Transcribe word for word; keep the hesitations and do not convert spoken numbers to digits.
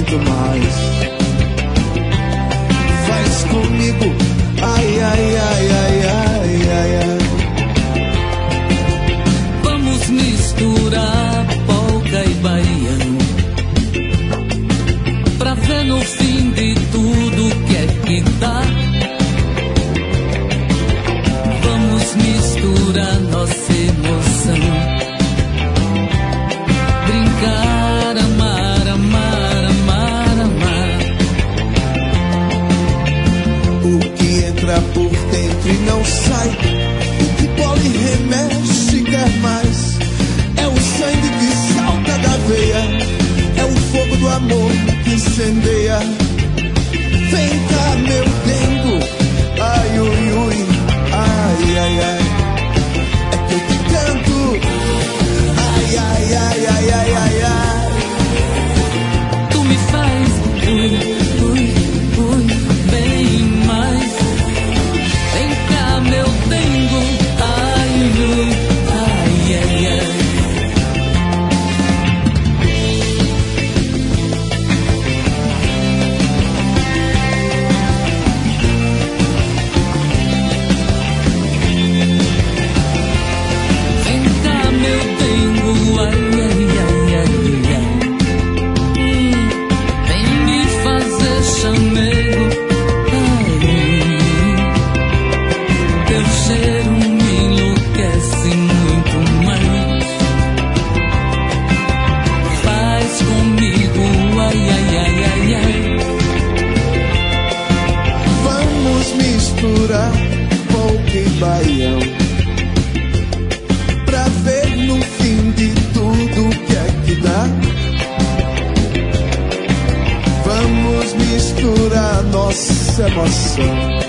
muito mais. Faz comigo, ai, ai, ai, ai, ai, ai, ai. Vamos misturar polca e baiano pra ver no fim de tudo que é que dá. Vamos misturar nossa emoção, brincar, amar, amar, amar, amar. O que entra por dentro e não sai, o que pole e remexe quer mais. É o sangue que salta da veia, é o fogo do amor que incendeia. Vem cá, meu dengo, ai, ui, ui, ai, ai, ai. É que eu te canto, ai, ai, ai, ai, ai, ai, ai. Tu me faz ui, ui, ui, bem mais. Vem cá, meu dengo, ai, ui, ai, ai, ai. Vem cá, meu dengo, ai, ai, ai, ai, ai. Hum, Vem me fazer chamego, ai. Teu cheiro me enlouquece muito mais. Faz comigo, ai, ai, ai, ai, ai. Vamos misturar polca e baião pra ver no fim de tudo o que é que dá. Vamos misturar nossa emoção,